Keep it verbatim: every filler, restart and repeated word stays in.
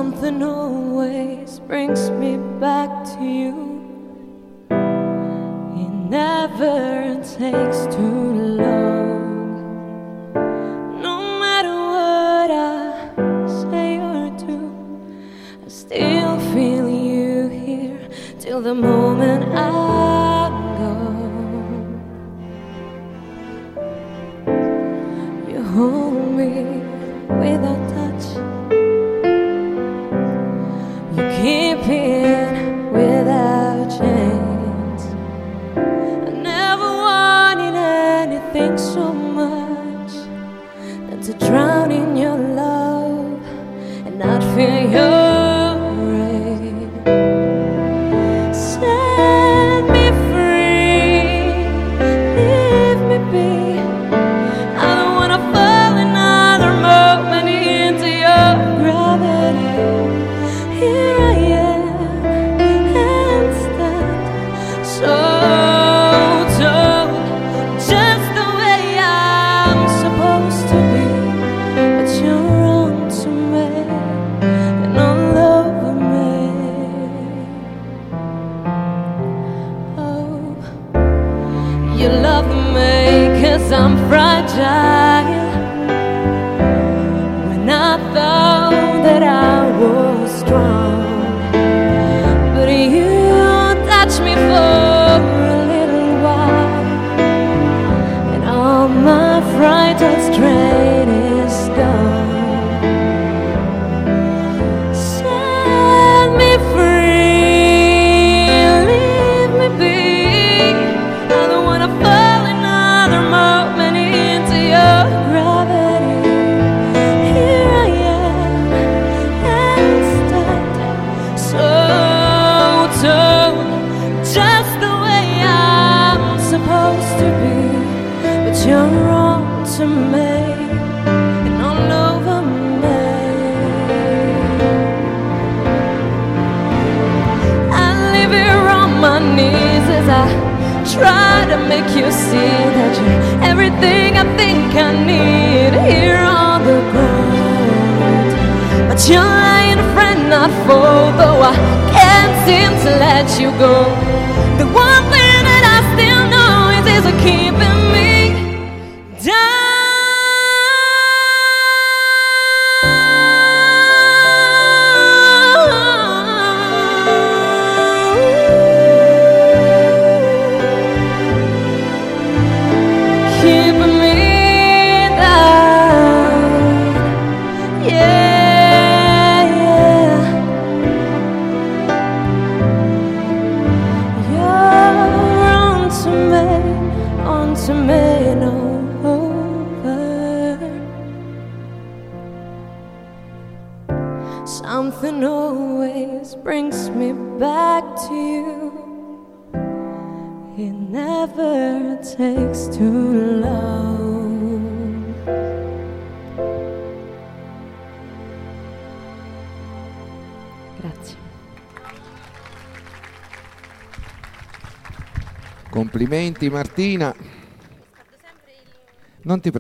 Something always brings me back to you. It never takes too long. No matter what I say or do, I still feel you here till the moment I'm gone. You hold me without touch, you keep it without chains. I never wanted anything so much than to drown in your love and not feel your rain. Set me free, leave me be. I don't wanna fall another moment into your gravity. Here I am, instant, so told, just the way I'm supposed to be. But you're wrong to me and all over me. Oh, you love me 'cause I'm fragile, when I thought that I was strong. But you touch me for a little while, and all my vital strength is gone. Set me free, leave me be. I don't wanna fall another moment into your gravity. Here I am, instant, so told, just the way I'm supposed to be. But you're wrong to me and all over me. I leave here on my knees as I try to make you see that you're everything I think I need here on the ground. But you're lying friend, not foe, though I can't seem to let you go. The one thing that I still know is, is keeping me down. Keeping me down. Yeah, yeah. You're on to me, on to me and over. Something always brings me back to you. It never takes too long. Grazie. Complimenti Martina. Non ti